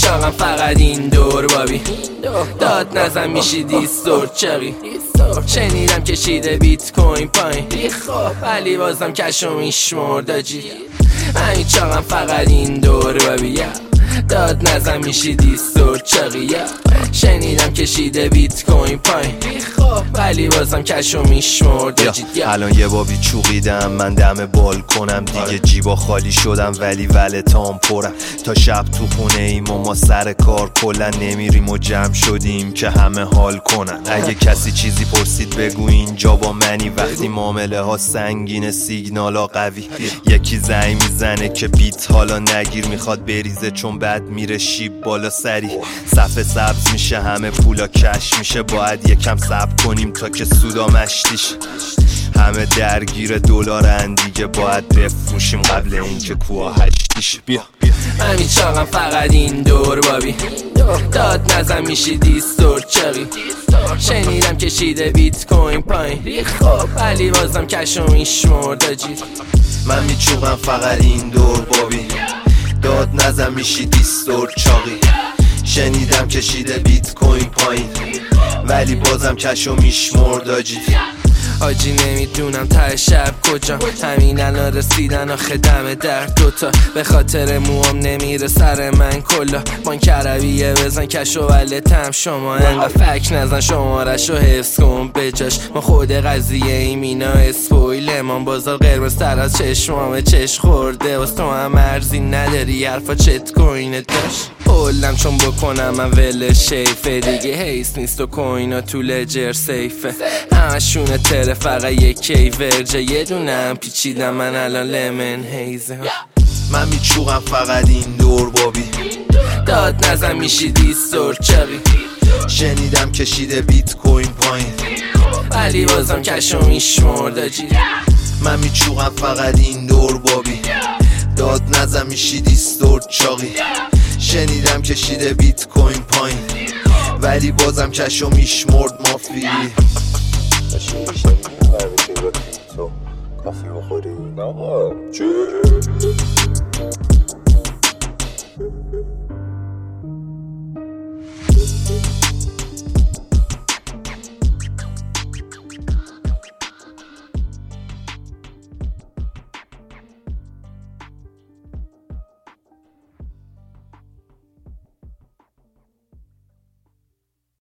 چاقم فقط این دور بابی، داد نزن میشی دیستور چقی. شنیدم کشیده بیت کوین پایین، ولی بازم کشو میشمرد آجی. همین چاقم فقط این دور بابی، داد نزن میشی دیستور چقی. شنیدم کشیده بیت کوین پایین، ولی بازم کشو میشمرد آجی. الان یه بابی چوقیدم من دم بالکنم، دیگه جیبا خالی شدم ولی ولتام پرم. تا شب تو خونه ایم و ما سر کار کلا نمیریم و جمع شدیم که همه حال کنن. اگه کسی چیزی پرسید بگو اینجا با منی، وقتی معامله ها سنگین سیگنالا قوی. یکی زنگ میزنه که بیت حالا نگیر، میخواد بریزه چون بعد میره شیب بالا سری. صفحه سبز میشه همه پولا کش میشه، باید یکم صبر کنیم تا که سودا مشتیش. همه درگیر دلارن دیگه، باید بفروشیم قبل اینکه کوها هشتیش. بیا همین چاقم فقط این دور بابی، داد نزن میشی دیستور چقی. شنیدم کشیده بیت کوین پایین، ولی بازم کشو میشمرد آجی. من میچوقم فقط این دور بابی، داد نزن میشی دیستور چاقی. شنیدم کشیده بیت کوین پایین، ولی بازم کشو میشمرد آجی. آجی نمیدونم ته شب کجا، همین الان رسیدن آخه دم در دوتا. به خاطر موام نمیره سر من کلا، بانک عربیه بزن کشو ولتم. شما انقدر فک نزن شمارشو حفظ کن بجاش، ما خود قضیه ایم اینا اسپویل. من بازار قرمز تر از چشمامه چش خورده، واسه تو هم مرزی نداری حرفا چت کوینت داشت. قولم چون بکنم من ول شیفه، دیگه حیث نیست و کوینا تو لجر سیفه. همشونه تره فقط یکی ورجه، یه دونم پیچیدم من الان لمن هیزه. من میچوقم فقط این دور بابی، داد نزن میشی دیستور چقی. شنیدم کشیده بیت کوین پایین، ولی بازم کشو میشمرد آجی. من میچوقم فقط این دور بابی، داد نزن میشی دیستور چاقی. شنیدم کشیده بیت کوین پایین، ولی بازم کشو میشمرد مافی. کافی بخوری؟ نه